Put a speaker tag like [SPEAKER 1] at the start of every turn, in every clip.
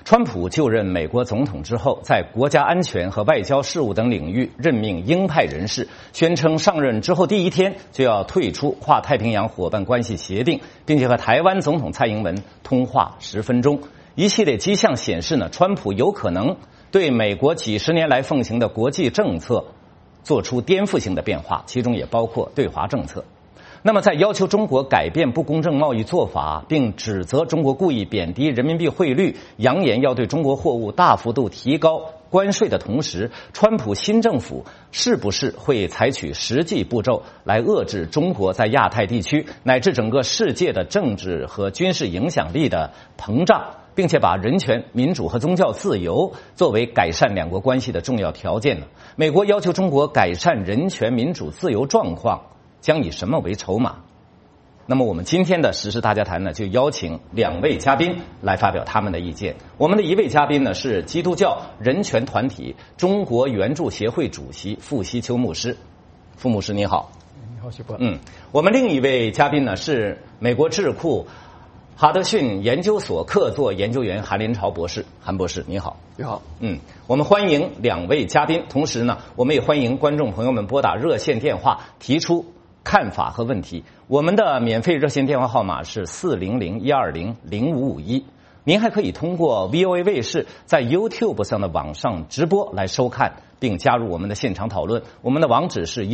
[SPEAKER 1] 川普就任美国总统之后，在国家安全和外交事务等领域任命鹰派人士，宣称上任之后第一天就要退出跨太平洋伙伴关系协定，并且和台湾总统蔡英文通话10分钟。一系列迹象显示呢，川普有可能对美国几十年来奉行的国际政策做出颠覆性的变化，其中也包括对华政策。那么在要求中国改变不公正贸易做法，并指责中国故意贬低人民币汇率，扬言要对中国货物大幅度提高关税的同时，川普新政府是不是会采取实际步骤来遏制中国在亚太地区乃至整个世界的政治和军事影响力的膨胀，并且把人权、民主和宗教自由作为改善两国关系的重要条件呢？美国要求中国改善人权、民主、自由状况，将以什么为筹码？那么我们今天的时事大家谈呢，就邀请2位嘉宾来发表他们的意见。我们的一位嘉宾呢是基督教人权团体中国援助协会主席傅希秋牧师。傅牧师你好。
[SPEAKER 2] 你好，徐博。
[SPEAKER 1] 我们另一位嘉宾呢是美国智库哈德逊研究所客座研究员韩林朝博士。韩博士你好。
[SPEAKER 2] 你好。
[SPEAKER 1] 我们欢迎2位嘉宾，同时呢我们也欢迎观众朋友们拨打热线电话提出看法和问题。我们的免费热线电话号码是400-120-0551。您还可以通过 VOA 卫视在 YouTube 上的网上直播来收看并加入我们的现场讨论。我们的网址是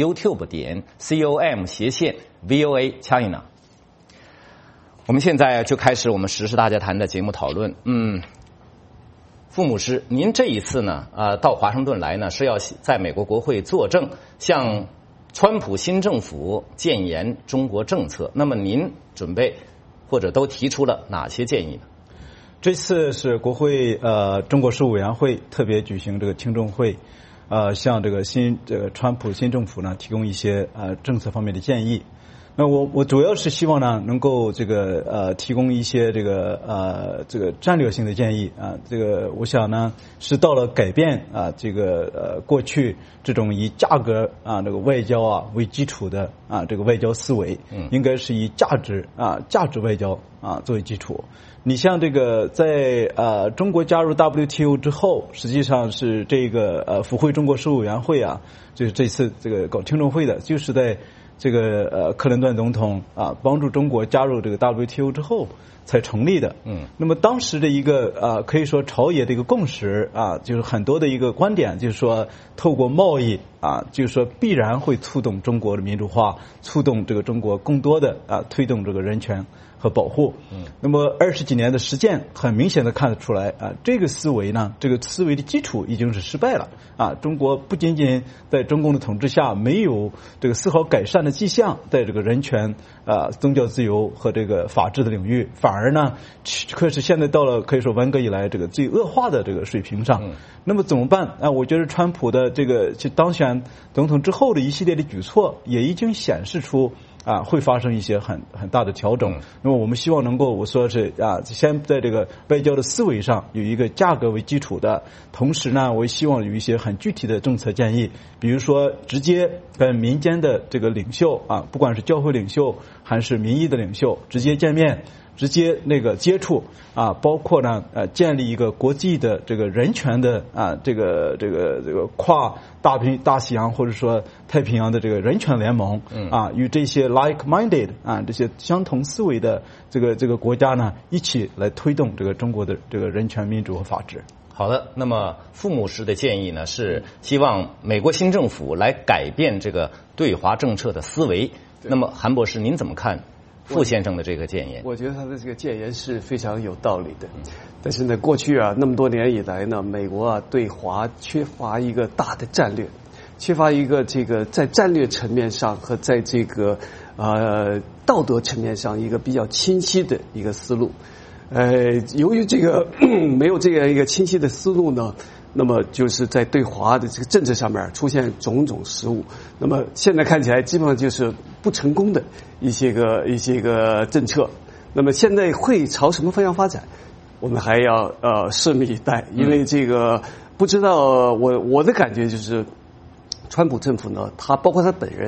[SPEAKER 1] youtube.com/VOA China。我们现在就开始我们时事大家谈的节目讨论。傅牧师，您这一次呢到华盛顿来呢，是要在美国国会作证，向川普新政府建言中国政策。那么您准备或者都提出了哪些建议呢？
[SPEAKER 2] 这次是国会中国事务委员会特别举行这个听证会，向这个川普新政府呢提供一些政策方面的建议。那我主要是希望呢能够提供一些这个战略性的建议啊。这个我想呢是到了改变过去这种以价格这个外交为基础的这个外交思维，应该是以价值外交作为基础。你像这个在中国加入 WTO 之后，实际上是这个府会中国事务委员会就是这次这个搞听证会的，就是在这个克林顿总统帮助中国加入这个 WTO 之后才成立的。那么当时的一个可以说朝野的一个共识就是很多的一个观点，就是说透过贸易就是说必然会促动中国的民主化，促动这个中国更多的推动这个人权和保护。那么20几年的实践很明显的看得出来这个思维呢，这个思维的基础已经是失败了中国不仅仅在中共的统治下没有这个丝毫改善的迹象，在这个人权宗教自由和这个法治的领域，反而呢可是现在到了可以说文革以来这个最恶化的这个水平上。那么怎么办我觉得川普的这个当选总统之后的一系列的举措也已经显示出会发生一些很大的调整。那么我们希望能够我说是先在这个外交的思维上有一个价格为基础的，同时呢我也希望有一些很具体的政策建议，比如说直接跟民间的这个领袖不管是教会领袖还是民意的领袖直接见面，直接接触包括呢建立一个国际的这个人权的这个跨大西洋或者说太平洋的这个人权联盟与这些 like-minded 这些相同思维的这个国家呢一起来推动这个中国的这个人权、民主和法治。
[SPEAKER 1] 好的，那么傅牧师的建议呢是希望美国新政府来改变这个对华政策的思维。那么韩博士您怎么看傅先生的这个建言？
[SPEAKER 3] 我觉得他的这个建言是非常有道理的。但是呢，过去那么多年以来呢，美国对华缺乏一个大的战略，缺乏一个这个在战略层面上和在这个道德层面上一个比较清晰的一个思路。由于这个没有这样一个清晰的思路呢，那么就是在对华的这个政策上面出现种种失误。那么现在看起来基本上就是不成功的一些个政策。那么现在会朝什么方向发展，我们还要拭目以待。因为这个不知道，我的感觉就是川普政府呢，他包括他本人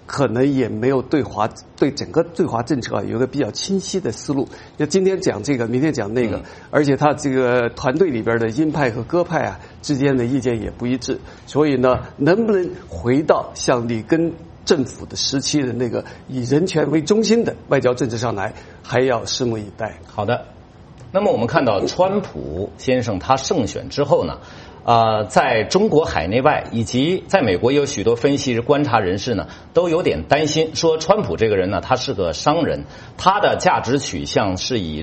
[SPEAKER 3] 可能也没有对整个对华政策有个比较清晰的思路。那今天讲这个，明天讲那个，而且他这个团队里边的鹰派和鸽派啊之间的意见也不一致，所以呢，能不能回到像里根政府的时期的那个以人权为中心的外交政策上来，还要拭目以待。
[SPEAKER 1] 好的，那么我们看到川普先生他胜选之后呢，在中国海内外以及在美国有许多分析观察人士呢，都有点担心，说川普这个人呢，他是个商人，他的价值取向是以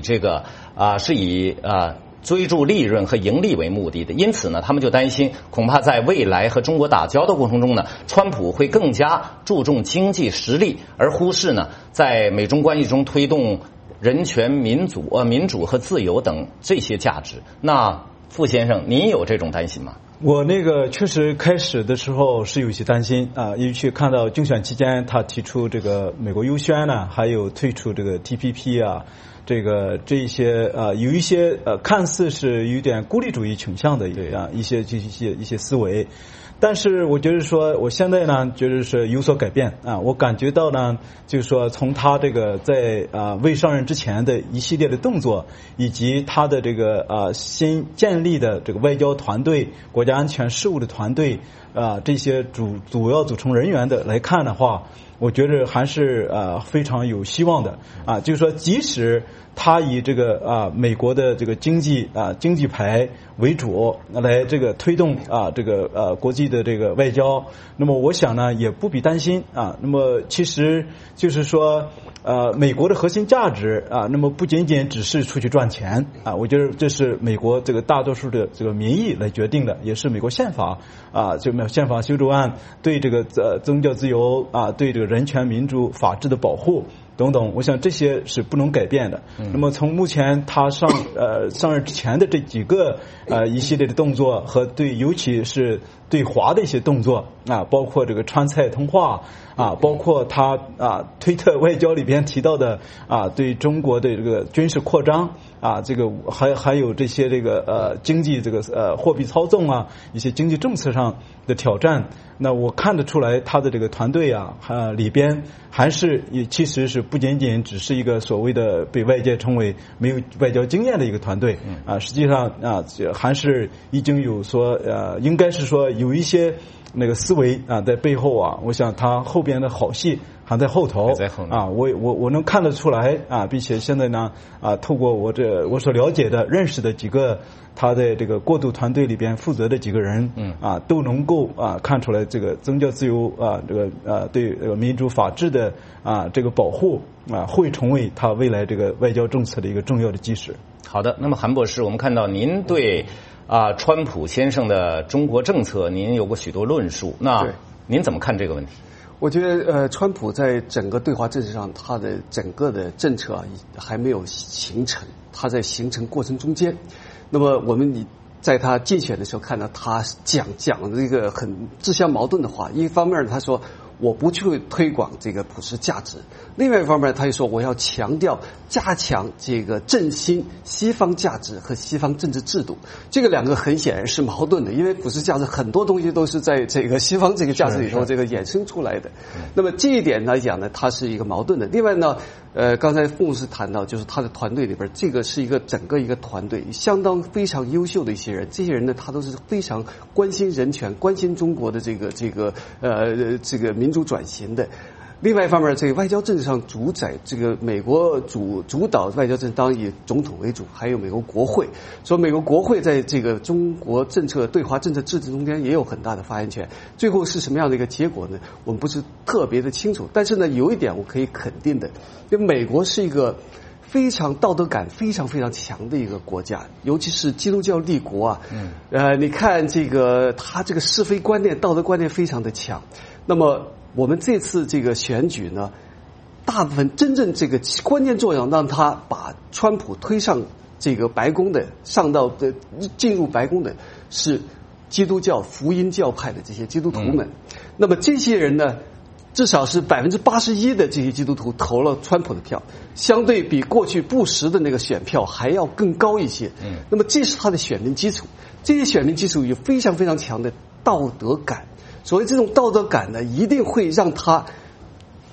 [SPEAKER 1] 追逐利润和盈利为目的的，因此呢，他们就担心，恐怕在未来和中国打交道过程中呢，川普会更加注重经济实力，而忽视呢，在美中关系中推动人权、民主和自由等这些价值。那傅先生，您有这种担心吗？
[SPEAKER 2] 我确实开始的时候是有些担心啊，尤其看到竞选期间他提出这个美国优先呢，还有退出这个 TPP 啊。这一些有一些看似是有点孤立主义倾向的一些思维，但是我觉得说我现在呢觉得是有所改变啊，我感觉到呢就是说从他这个在未上任之前的一系列的动作，以及他的这个新建立的这个外交团队、国家安全事务的团队这些主要组成人员的来看的话，我觉得还是非常有希望的啊，就是说即使他以这个美国的这个经济牌为主来这个推动这个国际的这个外交，那么我想呢也不必担心啊。那么其实就是说美国的核心价值那么不仅仅只是出去赚钱啊，我觉得这是美国这个大多数的这个民意来决定的，也是美国宪法这个宪法修正案对这个宗教自由对这个人权、民主、法治的保护等等，我想这些是不能改变的。那么从目前他上任之前的这几个一系列的动作和尤其是对华的一些动作包括这个川菜通话包括他推特外交里边提到的对中国的这个军事扩张这个还有这些这个经济这个货币操纵一些经济政策上的挑战，那我看得出来他的这个团队里边还是其实是不仅仅只是一个所谓的被外界称为没有外交经验的一个团队实际上还是已经有说应该是说有一些那个思维在背后我想他后边的好戏还在后头我能看得出来并且现在呢透过我所了解的认识的几个他在这个过渡团队里边负责的几个人都能够看出来这个宗教自由这个对这个民主法治的这个保护会成为他未来这个外交政策的一个重要的基石。
[SPEAKER 1] 好的，那么韩博士，我们看到您对川普先生的中国政策您有过许多论述，那您怎么看这个问题？
[SPEAKER 3] 我觉得川普在整个对华政策上，他的整个的政策还没有形成，他在形成过程中间。那么我们在他竞选的时候看到他讲的这个很自相矛盾的话，一方面他说我不去推广这个普世价值，另外一方面他又说我要强调加强这个振兴西方价值和西方政治制度，这个两个很显然是矛盾的，因为普世价值很多东西都是在这个西方这个价值里头这个衍生出来的。那么这一点来讲呢，它是一个矛盾的。另外呢刚才傅牧师谈到，就是他的团队里边，这个是一个整个一个团队，相当非常优秀的一些人。这些人呢，他都是非常关心人权、关心中国的这个民主转型的。另外一方面，这个外交政治上主宰这个美国主导外交政治，当然以总统为主，还有美国国会。所以美国国会在这个中国政策对华政策制定中间也有很大的发言权。最后是什么样的一个结果呢？我们不是特别的清楚。但是呢，有一点我可以肯定的，因为美国是一个非常道德感非常非常强的一个国家，尤其是基督教立国你看这个他这个是非观念、道德观念非常的强。那么我们这次这个选举呢，大部分真正这个关键作用让他把川普推上这个白宫的进入白宫的是基督教福音教派的这些基督徒们。那么这些人呢，至少是81%的这些基督徒投了川普的票，相对比过去布什的那个选票还要更高一些。那么这是他的选民基础，这些选民基础有非常非常强的道德感。所谓这种道德感呢，一定会让他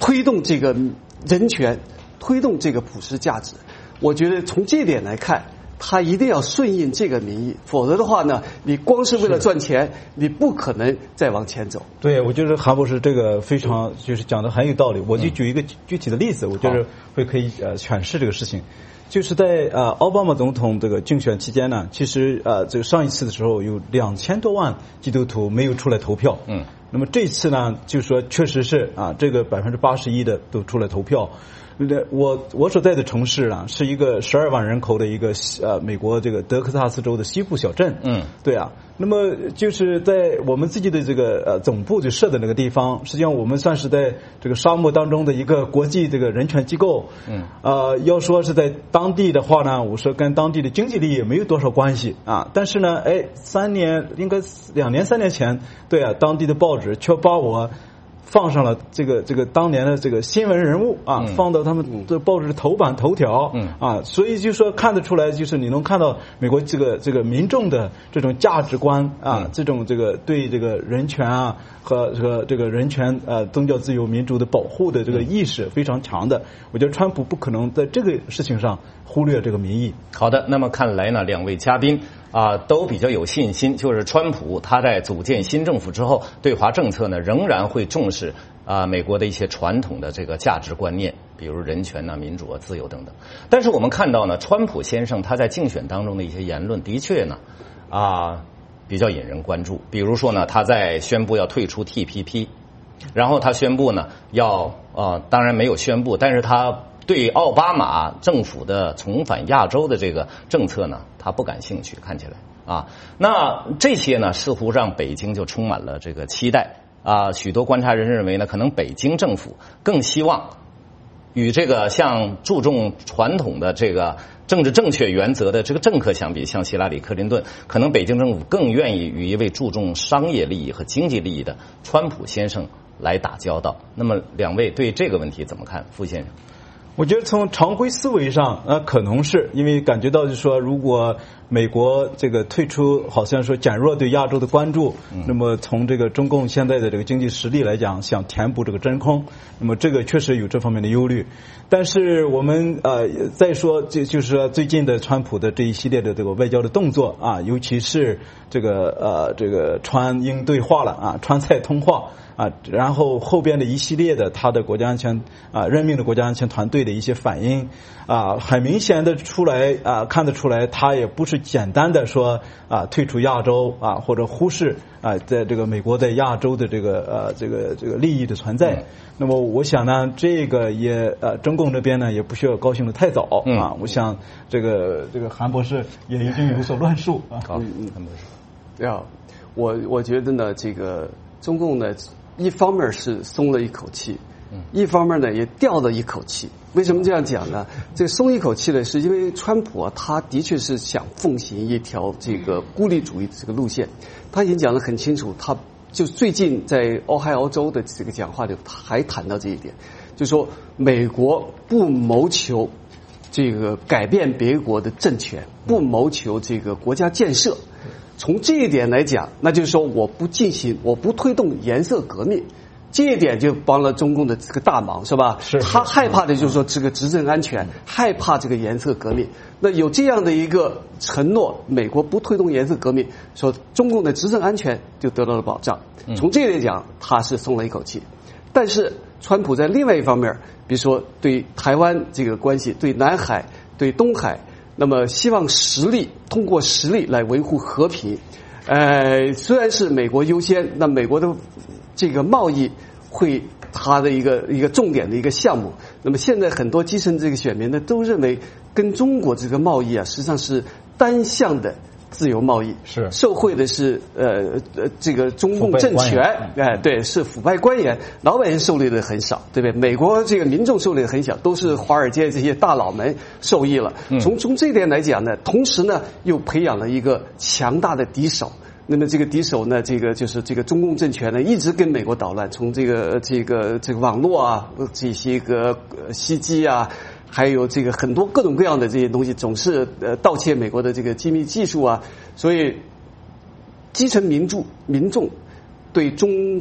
[SPEAKER 3] 推动这个人权，推动这个普世价值。我觉得从这点来看，他一定要顺应这个民意，否则的话呢，你光是为了赚钱，你不可能再往前走。
[SPEAKER 2] 对，我觉得韩博士这个非常就是讲的很有道理。我就举一个具体的例子，我觉得可以诠释这个事情。就是在奥巴马总统这个竞选期间呢，其实这个上一次的时候有2000多万基督徒没有出来投票。那么这次呢，就是说确实是这个81%的都出来投票。我所在的城市啊，是一个12万人口的一个美国这个德克萨斯州的西部小镇。对啊。那么就是在我们自己的这个总部就设的那个地方，实际上我们算是在这个沙漠当中的一个国际这个人权机构。要说是在当地的话呢，我说跟当地的经济利益也没有多少关系但是呢，2年3年前，对啊，当地的报纸却把我放上了这个当年的这个新闻人物放到他们的报纸的头版头条所以就说看得出来，就是你能看到美国这个民众的这种价值观这种这个对这个人权和这个人权宗教自由民主的保护的这个意识非常强的。我觉得川普不可能在这个事情上忽略这个民意。
[SPEAKER 1] 好的，那么看来呢，两位嘉宾都比较有信心，就是川普他在组建新政府之后，对华政策呢仍然会重视美国的一些传统的这个价值观念，比如人权民主自由等等。但是我们看到呢，川普先生他在竞选当中的一些言论的确呢比较引人关注。比如说呢，他在宣布要退出 TPP， 然后他宣布呢要当然没有宣布，但是他对奥巴马政府的重返亚洲的这个政策呢，他不感兴趣，看起来那这些呢似乎让北京就充满了这个期待许多观察人认为呢，可能北京政府更希望与这个像注重传统的这个政治正确原则的这个政客相比，像希拉里、克林顿，可能北京政府更愿意与一位注重商业利益和经济利益的川普先生来打交道。那么两位对这个问题怎么看？傅先生。
[SPEAKER 2] 我觉得从常规思维上可能是因为感觉到就是说，如果美国这个退出，好像说减弱对亚洲的关注，那么从这个中共现在的这个经济实力来讲，想填补这个真空，那么这个确实有这方面的忧虑。但是我们再说，就是说最近的川普的这一系列的这个外交的动作尤其是这个川英对话了川蔡通话然后后边的一系列的他的国家安全任命的国家安全团队的一些反应很明显的出来看得出来，他也不是简单的说退出亚洲或者忽视在这个美国在亚洲的这个利益的存在。那么我想呢，这个也中共这边呢也不需要高兴的太早我想这个韩博士也已经有所论述
[SPEAKER 1] 好，韩博士。
[SPEAKER 3] 我觉得呢，这个中共呢，一方面是松了一口气，一方面呢也吊了一口气。为什么这样讲呢？这个松一口气呢，是因为川普他的确是想奉行一条这个孤立主义的这个路线。他已经讲得很清楚，他就最近在俄亥俄州的这个讲话里，他还谈到这一点，就说美国不谋求这个改变别国的政权，不谋求这个国家建设。从这一点来讲，那就是说我不推动颜色革命，这一点就帮了中共的这个大忙，是吧？
[SPEAKER 2] 是。
[SPEAKER 3] 他害怕的就是说这个执政安全，害怕这个颜色革命。那有这样的一个承诺，美国不推动颜色革命，说中共的执政安全就得到了保障。从这一点讲，他是松了一口气。但是川普在另外一方面，比如说对台湾这个关系，对南海、对东海，那么希望通过实力来维护和平。虽然是美国优先，那美国的这个贸易会他的一个重点的一个项目。那么现在很多基层这个选民呢，都认为跟中国这个贸易实际上是单向的自由贸易，
[SPEAKER 2] 是
[SPEAKER 3] 受贿的是这个中共政权，对，是腐败官员，老百姓受益的很少，对不对？美国这个民众受益的很小，都是华尔街这些大佬们受益了。从这一点来讲呢，同时呢又培养了一个强大的敌手。那么这个敌手呢，这个就是这个中共政权呢，一直跟美国捣乱，从这个网络这些个袭击还有这个很多各种各样的这些东西，总是盗窃美国的这个机密技术所以基层民众对中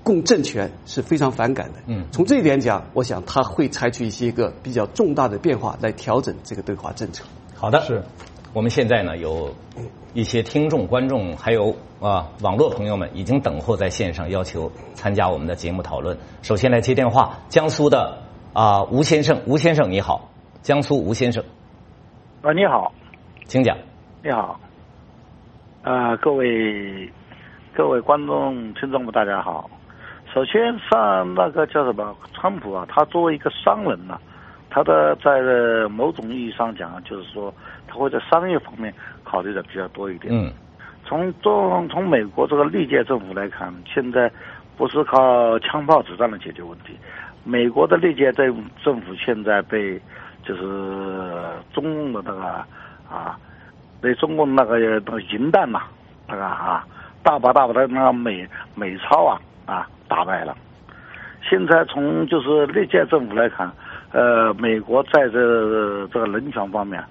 [SPEAKER 3] 共政权是非常反感的。从这一点讲，我想他会采取一些个比较重大的变化来调整这个对华政策。
[SPEAKER 1] 好的，是我们现在呢有一些听众、观众还有网络朋友们已经等候在线上，要求参加我们的节目讨论。首先来接电话，江苏的吴先生，吴先生你好，江苏吴先生。
[SPEAKER 4] 你好，
[SPEAKER 1] 请讲。
[SPEAKER 4] 你好，各位观众、听众们，大家好。首先上那个叫什么，川普啊，他作为一个商人呢，他的在某种意义上讲，就是说他会在商业方面考虑的比较多一点。从美国这个历届政府来看，现在不是靠枪炮子弹来解决问题，美国的历届政府现在被就是中共的那个被中共那个银弹呐，那个大把的那个美钞打败了。现在从就是历届政府来看，美国在这个人权方面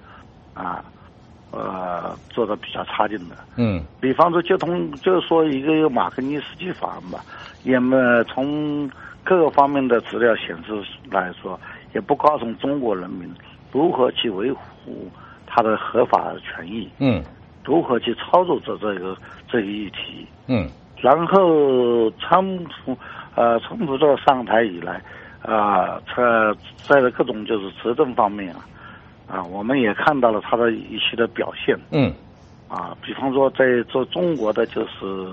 [SPEAKER 4] 做的比较差劲的。比方说就是说一个马格尼斯基法案吧，也从各个方面的资料显示来说，也不告诉中国人民如何去维护他的合法权益，如何去操作这个议题，然后川普这个上台以来，在各种就是执政方面我们也看到了他的一些的表现，比方说在做中国的就是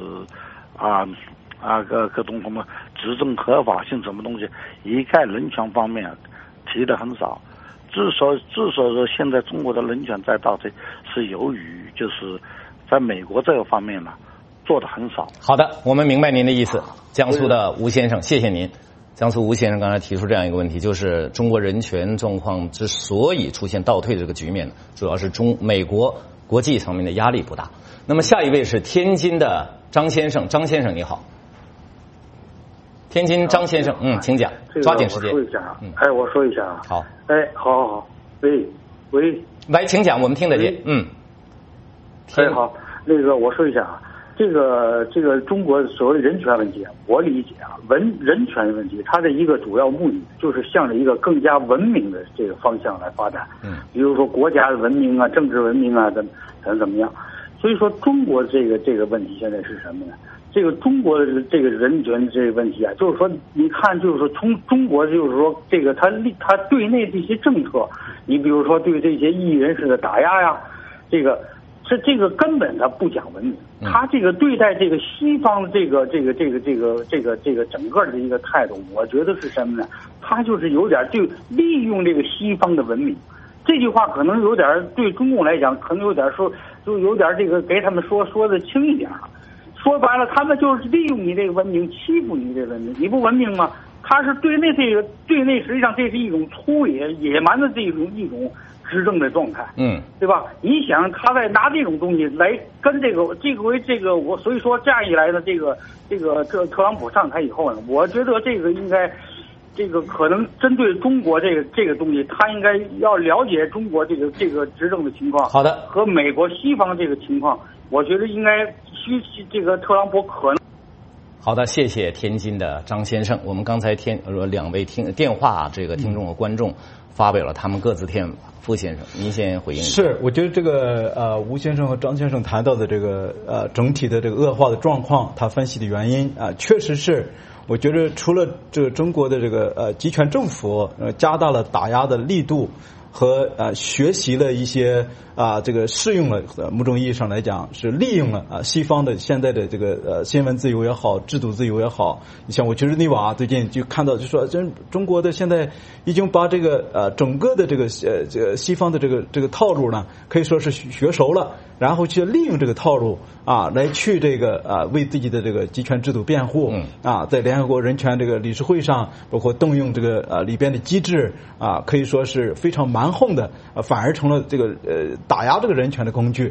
[SPEAKER 4] 各种什么执政合法性什么东西，一概人权方面提的很少。之所以说现在中国的人权在倒退，是由于就是在美国这个方面呢做的很少。
[SPEAKER 1] 好的，我们明白您的意思，江苏的吴先生，谢谢您。江苏吴先生刚才提出这样一个问题，就是中国人权状况之所以出现倒退这个局面，主要是美国国际层面的压力不大。那么下一位是天津的张先生，张先生你好。天津张先生，请讲，抓紧时间。
[SPEAKER 5] 我说一下，我说一下。
[SPEAKER 1] 好。
[SPEAKER 5] 好，喂，
[SPEAKER 1] 请讲，我们听得见。
[SPEAKER 5] 好，那个我说一下这个中国所谓人权问题，我理解人权问题，它的一个主要目的就是向着一个更加文明的这个方向来发展。比如说国家的文明政治文明怎么样？所以说中国这个问题现在是什么呢？这个中国的这个人权这个问题就是说，你看，就是说从中国就是说这个他对内这些政策，你比如说对这些异议人士的打压呀，这个根本他不讲文明，他这个对待这个西方的这个整个的一个态度，我觉得是什么呢？他就是有点就利用这个西方的文明。这句话可能有点对中共来讲，可能有点说，就有点这个给他们说的轻一点了。说白了，他们就是利用你这个文明，欺负你这个文明。你不文明吗？他是对内实际上这是一种粗野蛮的一种执政的状态，对吧？你想他在拿这种东西来跟这个我，所以说这样一来呢，这特朗普上台以后呢，我觉得这个应该。这个可能针对中国这个东西，他应该要了解中国这个执政的情况，
[SPEAKER 1] 好的，和
[SPEAKER 5] 美国西方这个情况，我觉得应该这个特朗普可能。
[SPEAKER 1] 好的，谢谢天津的张先生。我们刚才两位电话这个听众和观众发表了他们各自天傅先生，您先回应一下。
[SPEAKER 2] 是，我觉得这个吴先生和张先生谈到的这个整体的这个恶化的状况，他分析的原因确实是。我觉得除了这个中国的这个集权政府加大了打压的力度和学习了一些这个适用了某种意义上来讲是利用了西方的现在的这个新闻自由也好，制度自由也好。你像我其实内瓦最近就看到就说中国的现在已经把这个整个的这个西方的这个套路呢可以说是学熟了，然后去利用这个套路来去这个为自己的这个集权制度辩护在联合国人权这个理事会上，包括动用这个里边的机制可以说是非常蛮横的，反而成了这个打压这个人权的工具。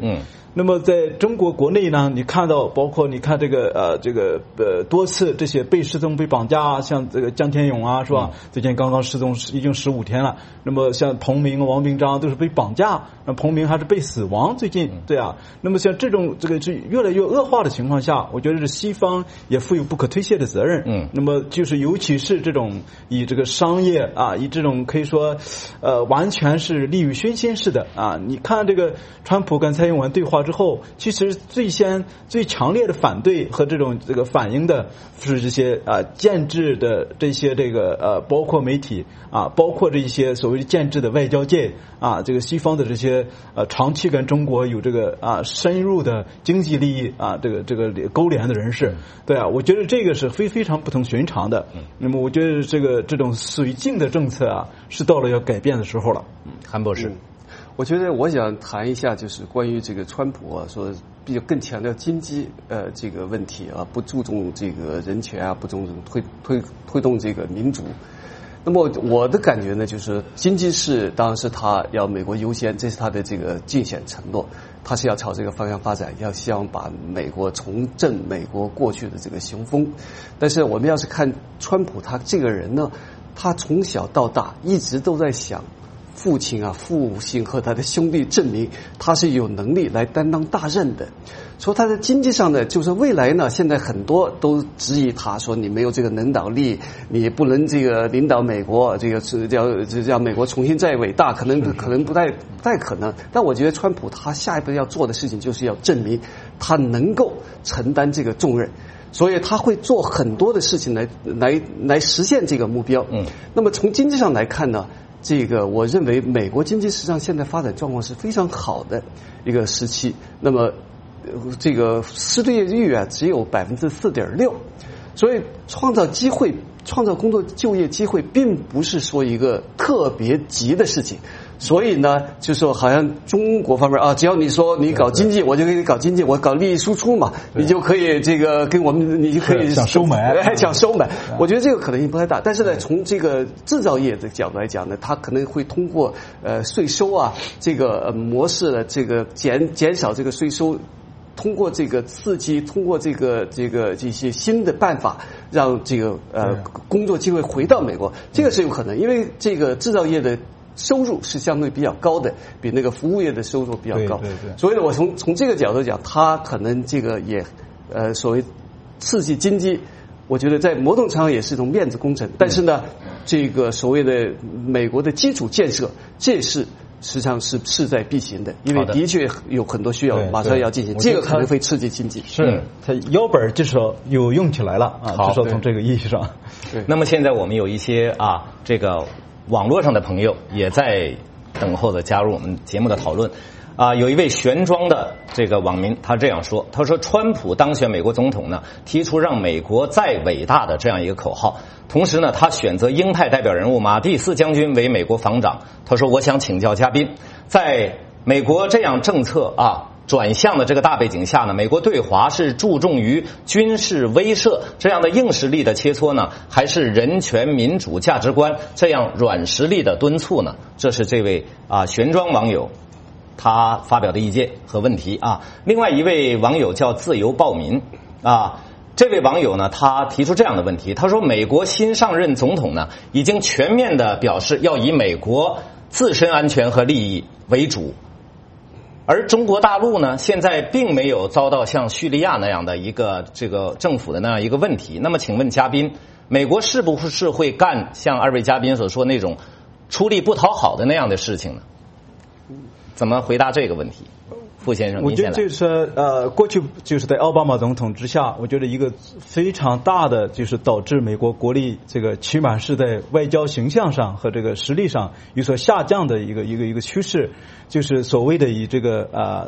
[SPEAKER 2] 那么在中国国内呢，你看到包括你看这个多次这些被失踪被绑架啊，像这个江天勇啊，是吧？最近刚刚失踪已经15天了。那么像彭明、王炳章都是被绑架，那彭明还是被死亡。最近对啊，那么像这种这个是越来越恶化的情况下，我觉得是西方也负有不可推卸的责任。那么就是尤其是这种以这个商业啊，以这种可以说完全是利欲熏心式的啊。你看这个川普跟蔡英文对话之后，其实最强烈的反对和这个反应的是这些建制的这些包括媒体啊，包括这些所谓的建制的外交界啊，这个西方的这些长期跟中国有这个深入的经济利益啊这个勾连的人士，对啊，我觉得这个是非常不同寻常的。那么我觉得这种绥靖的政策啊，是到了要改变的时候了。
[SPEAKER 1] 韩博士。
[SPEAKER 3] 我觉得我想谈一下，就是关于这个川普啊，说比较更强调经济这个问题啊，不注重这个人权啊，不注重推动这个民主。那么我的感觉呢，就是经济当然是他要美国优先，这是他的这个竞选承诺，他是要朝这个方向发展，要希望把美国重振美国过去的这个雄风。但是我们要是看川普他这个人呢，他从小到大一直都在想父亲和他的兄弟证明他是有能力来担当大任的。说他在经济上呢，就是未来呢，现在很多都质疑他，说你没有这个领导力，你不能这个领导美国，这个是叫美国重新再伟大，可能不太可能。但我觉得川普他下一步要做的事情就是要证明他能够承担这个重任，所以他会做很多的事情来实现这个目标。那么从经济上来看呢，这个我认为美国经济实际上现在发展状况是非常好的一个时期。那么这个失业率啊只有 4.6%， 所以创造工作就业机会并不是说一个特别急的事情。所以呢，就说好像中国方面啊，只要你说你搞经济，我就可以搞经济，我搞利益输出嘛，你就可以这个跟我们，你就可以
[SPEAKER 2] 想收买，
[SPEAKER 3] 想收买。我觉得这个可能性不太大，但是呢，从这个制造业的角度来讲呢，它可能会通过税收啊这个模式的这个减少这个税收。通过这个刺激，通过这些新的办法，让这个工作机会回到美国，这个是有可能，因为这个制造业的收入是相对比较高的，比那个服务业的收入比较高。对。所以呢，我从这个角度讲，它可能这个也所谓刺激经济，我觉得在某种程度上也是一种面子工程。但是呢，这个所谓的美国的基础建设，这是实际上是势在必行的，因为的确有很多需要马上要进行，这个可能会刺激经济。
[SPEAKER 2] 是，它腰本至少有用起来了啊，至少从这个意义上。
[SPEAKER 1] 对。那么现在我们有一些这个网络上的朋友也在等候着加入我们节目的讨论。有一位玄庄的这个网民，他这样说，他说川普当选美国总统呢，提出让美国再伟大的这样一个口号，同时呢，他选择鹰派代表人物马蒂斯将军为美国防长。他说，我想请教嘉宾，在美国这样政策转向的这个大背景下呢，美国对华是注重于军事威慑这样的硬实力的切磋呢，还是人权民主价值观这样软实力的敦促呢？这是这位玄庄网友他发表的意见和问题另外一位网友叫自由暴民这位网友呢，他提出这样的问题，他说美国新上任总统呢，已经全面的表示要以美国自身安全和利益为主，而中国大陆呢，现在并没有遭到像叙利亚那样的一个这个政府的那样一个问题。那么请问嘉宾，美国是不是会干像二位嘉宾所说那种出力不讨好的那样的事情呢？怎么回答这个问题？傅先生，
[SPEAKER 2] 我觉得就是过去就是在奥巴马总统之下，我觉得一个非常大的就是导致美国国力这个起码是在外交形象上和这个实力上有所下降的一个趋势，就是所谓的以这个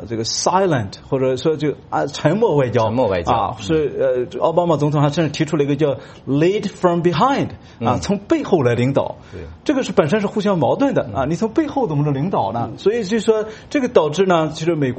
[SPEAKER 2] silent 或者说就沉默外交是奥巴马总统还甚至提出了一个叫 lead from behind 从背后来领导，这个是本身是互相矛盾的你从背后怎么能领导呢？所以就说这个导致呢，就是美国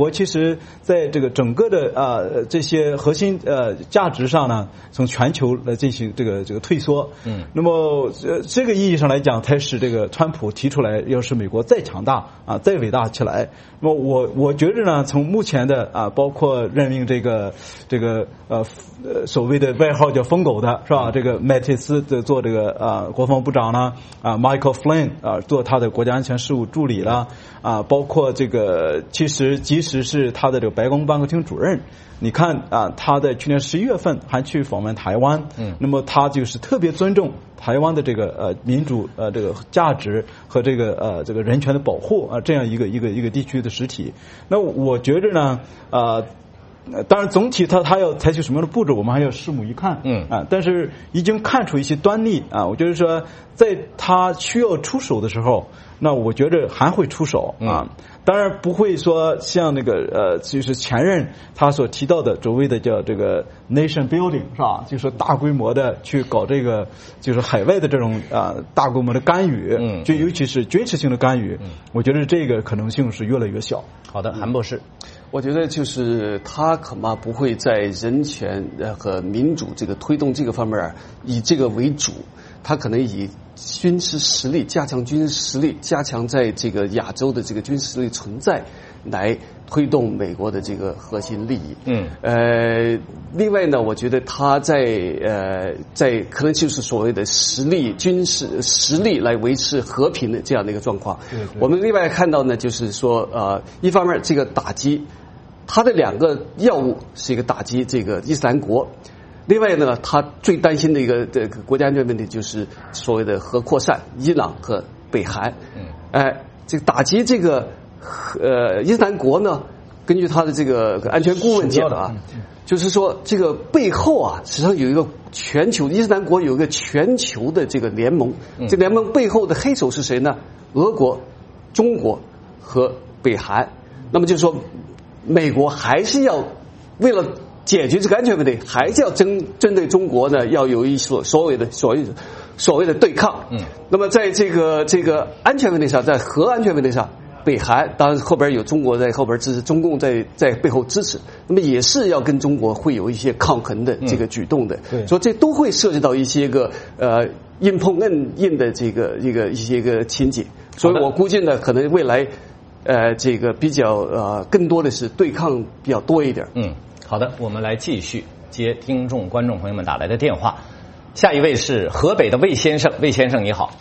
[SPEAKER 2] 国其实在这个整个的这些核心价值上呢，从全球来进行这个退缩。那么这个意义上来讲，才使这个川普提出来，要是美国再强大再伟大起来。那么我觉得呢，从目前的包括任命这个所谓的外号叫疯狗的是吧？这个麦蒂斯做这个国防部长呢，Michael Flynn 做他的国家安全事务助理了包括这个其实即使是他的这个白宫办公厅主任，你看他在去年11月份还去访问台湾，那么他就是特别尊重台湾的这个民主这个价值和这个人权的保护这样一个地区的实体。那我觉着呢当然总体他要采取什么样的步骤，我们还要拭目以看。但是已经看出一些端倪我就是说，在他需要出手的时候，那我觉得还会出手当然不会说像那个就是前任他所提到的所谓的叫这个 nation building 是吧？就是说大规模的去搞这个就是海外的这种大规模的干预，就尤其是军事性的干预，我觉得这个可能性是越来越小。
[SPEAKER 1] 好的，韩博士，
[SPEAKER 3] 我觉得就是他恐怕不会在人权和民主这个推动这个方面以这个为主，他可能以军事实力加强军事实力，加强在这个亚洲的这个军事实力存在，来推动美国的这个核心利益。另外呢，我觉得他在可能就是所谓的军事实力来维持和平的这样的一个状况。我们另外看到呢，就是说一方面这个打击他的两个要务是一个打击这个伊斯兰国。另外呢，他最担心的一个国家安全问题就是所谓的核扩散，伊朗和北韩。这个打击这个伊斯兰国呢，根据他的这个安全顾问讲就是说这个背后实际上有一个全球伊斯兰国有一个全球的这个联盟，这联盟背后的黑手是谁呢？俄国、中国和北韩。那么就是说，美国还是要为了解决这个安全问题，还是要针对中国呢，要有一所谓的对抗。那么在这个安全问题上，在核安全问题上，北韩当然后边有中国在后边支持，中共在背后支持，那么也是要跟中国会有一些抗衡的这个举动的。所以这都会涉及到一些个硬碰硬的这个一些个情景。所以我估计呢，可能未来这个比较更多的是对抗比较多一点。
[SPEAKER 1] 好的，我们来继续接听众观众朋友们打来的电话。下一位是河北的魏先生，魏先生你好。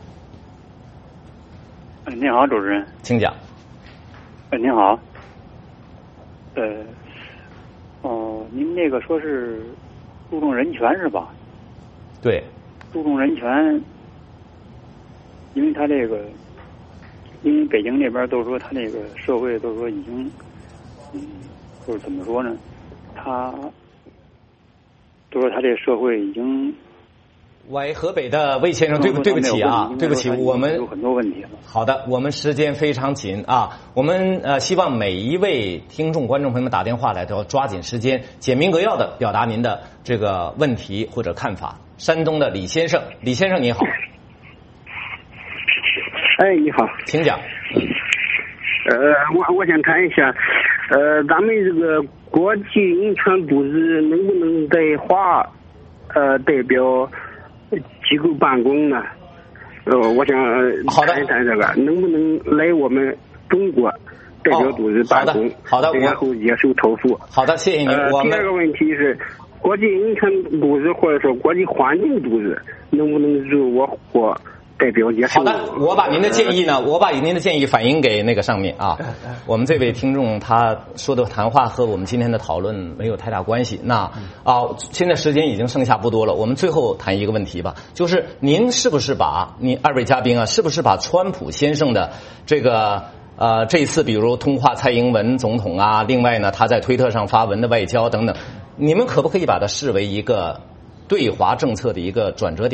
[SPEAKER 6] 你好，主持人，
[SPEAKER 1] 请讲。
[SPEAKER 6] 你好。您那个说是注重人权是吧？
[SPEAKER 1] 对。
[SPEAKER 6] 注重人权，因为他这个，因为北京这边都说他这个社会都说已经，就是怎么说呢？他都说他这个社会已经。
[SPEAKER 1] 喂，河北的魏先生，对不起对不起，我们
[SPEAKER 6] 有很多问题了。
[SPEAKER 1] 好的，我们时间非常紧我们希望每一位听众观众朋友们打电话来都要抓紧时间，简明扼要的表达您的这个问题或者看法。山东的李先生，李先生你好。
[SPEAKER 7] 你好，
[SPEAKER 1] 请讲。
[SPEAKER 7] 我想谈一下，咱们这个国际人权组织能不能在华代表机构办公呢？我想谈一谈这个，能不能来我们中国代表组织办公？
[SPEAKER 1] 好的，
[SPEAKER 7] 然后接受投诉。
[SPEAKER 1] 好的，谢谢您。
[SPEAKER 7] 第二个问题是，国际人权组织或者说国际环境组织能不能入我国代表接受？
[SPEAKER 1] 好的，我把您的建议反映给那个上面我们这位听众他说的谈话和我们今天的讨论没有太大关系。那现在时间已经剩下不多了，我们最后谈一个问题吧，就是您是不是把二位嘉宾是不是把川普先生的这个这一次比如通话蔡英文总统另外呢他在推特上发文的外交等等，你们可不可以把它视为一个对华政策的一个转折点呢？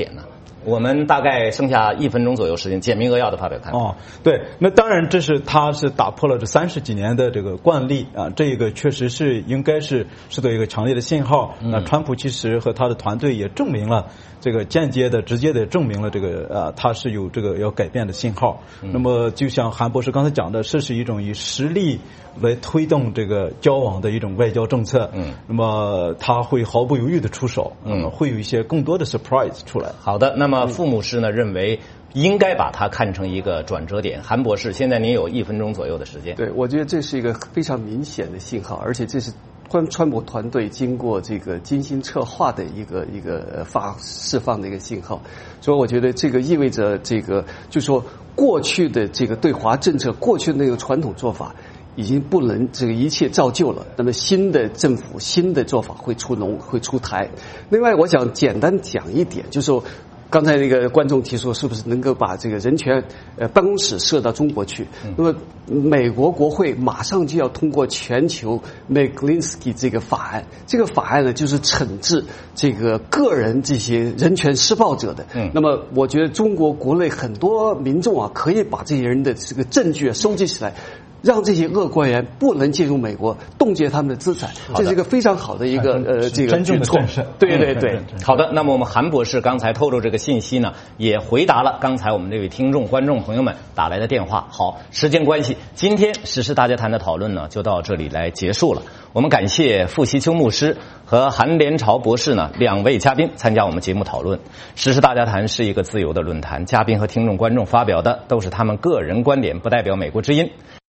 [SPEAKER 1] 我们大概剩下1分钟左右时间，简明扼要的发表看法。
[SPEAKER 2] 哦，对，那当然他是打破了这30几年的这个惯例啊，这个确实是应该是受到一个强烈的信号。那川普其实和他的团队也证明了这个间接的、直接的证明了这个他是有这个要改变的信号。那么就像韩博士刚才讲的，这是一种以实力来推动这个交往的一种外交政策。那么他会毫不犹豫的出手，会有一些更多的 surprise 出来。
[SPEAKER 1] 好的，那么傅牧师呢认为应该把它看成一个转折点。韩博士，现在您有1分钟左右的时间。
[SPEAKER 3] 对，我觉得这是一个非常明显的信号，而且这是川普团队经过这个精心策划的一个释放的一个信号，所以我觉得这个意味着这个就说过去的这个对华政策，过去的那个传统做法已经不能这个一切照旧了。那么新的政府、新的做法会出台。另外，我想简单讲一点，就是说刚才那个观众提出，是不是能够把这个人权办公室设到中国去？那么美国国会马上就要通过全球 Magnitsky 这个法案，这个法案呢就是惩治这个个人这些人权施暴者的。那么我觉得中国国内很多民众啊，可以把这些人的这个证据收集起来，让这些恶官员不能进入美国，冻结他们的资产，这是一个非常好的一个这个举措。对对对，
[SPEAKER 1] 好的。那么我们韩博士刚才透露这个信息呢，也回答了刚才我们这位听众、观众朋友们打来的电话。好，时间关系，今天时事大家谈的讨论呢，就到这里来结束了。我们感谢傅习秋牧师和韩连朝博士呢2位嘉宾参加我们节目讨论。时事大家谈是一个自由的论坛，嘉宾和听众、观众发表的都是他们个人观点，不代表美国之音。